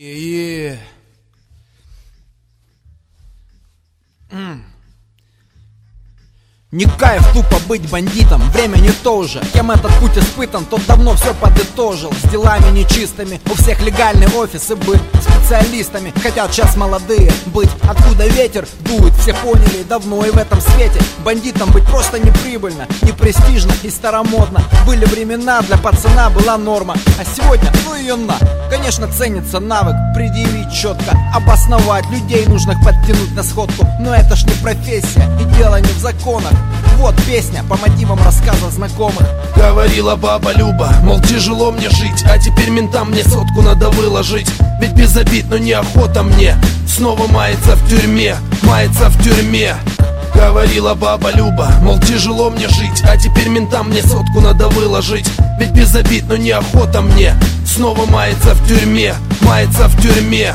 И... Не кайф тупо быть бандитом, время не то уже. Кем этот путь испытан, тот давно все подытожил. С делами нечистыми, у всех легальный офис и быть специалистами. Хотят сейчас молодые быть, откуда ветер дует. Все поняли давно и в этом свете бандитам быть просто неприбыльно, не престижно и старомодно. Были времена, для пацана была норма, а сегодня, ну ее на. Конечно, ценится навык предъявить четко, обосновать, людей нужных подтянуть на сходку. Но это ж не профессия и дело не в законах. Вот песня по мотивам рассказа знакомых. Говорила баба Люба, мол, тяжело мне жить, а теперь ментам мне сотку надо выложить. Ведь без обид, но неохота мне снова маяться в тюрьме, маяться в тюрьме. Говорила баба Люба, мол, тяжело мне жить, а теперь ментам мне сотку надо выложить. Ведь без обид, но неохота мне снова маяться в тюрьме, маяться в тюрьме.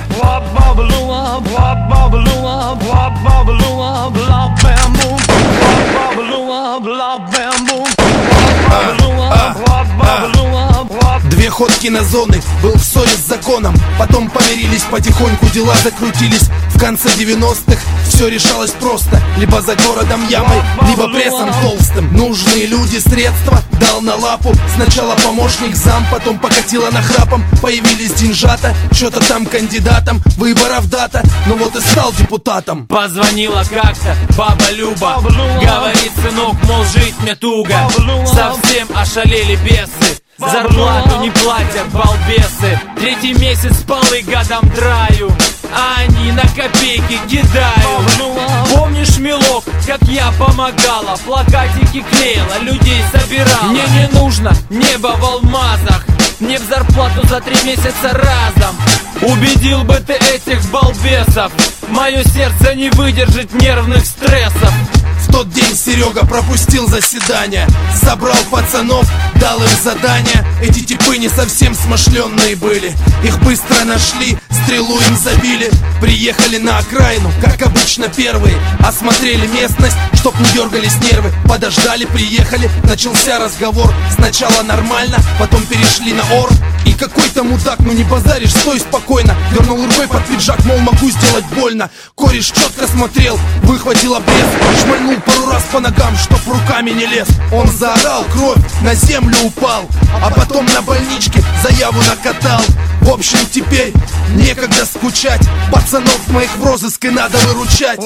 Две ходки на зоны, был в ссоре с законом. Потом помирились, потихоньку дела закрутились. В конце 90-х все решалось просто: либо за городом ямой, либо прессом толстым. Нужные люди, средства дал на лапу. Сначала помощник зам, потом покатила нахрапом. Появились деньжата, что-то там кандидатом. Выборов дата, ну вот и стал депутатом. Позвонила как-то баба Люба, говорит: сынок, мол, жить мне туго. Совсем ошалели бесы, зарплату не платят балбесы. Третий месяц полы годом драю, а они на копейки кидают. Помнишь, милок, как я помогала, плакатики клеила, людей собирала? Мне не нужно небо в алмазах, мне в зарплату за 3 месяца разом. Убедил бы ты этих балбесов, мое сердце не выдержит нервных стрессов. В тот день Серега пропустил заседание, собрал пацанов, дал им задание. Эти типы не совсем смышленные были, их быстро нашли, стрелу им забили. Приехали на окраину, как обычно первые, осмотрели местность, чтоб не дергались нервы. Подождали, приехали, начался разговор. Сначала нормально, потом перешли на ор. И какой-то мудак, ну не базаришь, стой спокойно, дернул рукой под пиджак, мол, могу сделать больно. Кореш четко смотрел, выхватил обрез, шмальнул пару раз по ногам, чтоб руками не лез. Он заорал, кровь, на землю упал, а потом на больничке заяву накатал. В общем, теперь некогда скучать, пацанов моих в розыск и надо выручать.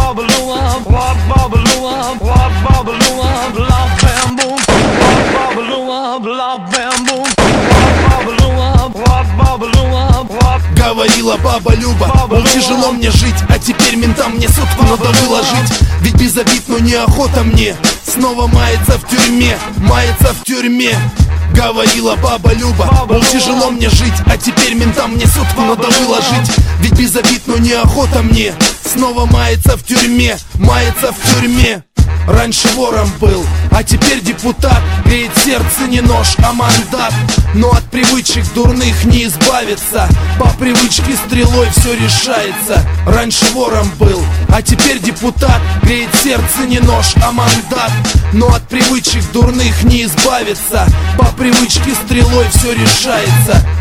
Говорила баба Люба, мол, тяжело мне жить, а теперь ментам мне сотку надо выложить. Ведь без обид, но неохота мне снова маяться в тюрьме, маяться в тюрьме. Говорила баба Люба, мол, тяжело мне жить, а теперь ментам мне сотку надо выложить. Ведь без обид, но неохота мне снова маяться в тюрьме, маяться в тюрьме. Раньше вором был, а теперь депутат. Греет сердце не нож, а мандат. Но от привычек дурных не избавиться, по привычке стрелой все решается. Раньше вором был, а теперь депутат. Греет сердце не нож, а мандат. Но от привычек дурных не избавиться, по привычке стрелой все решается.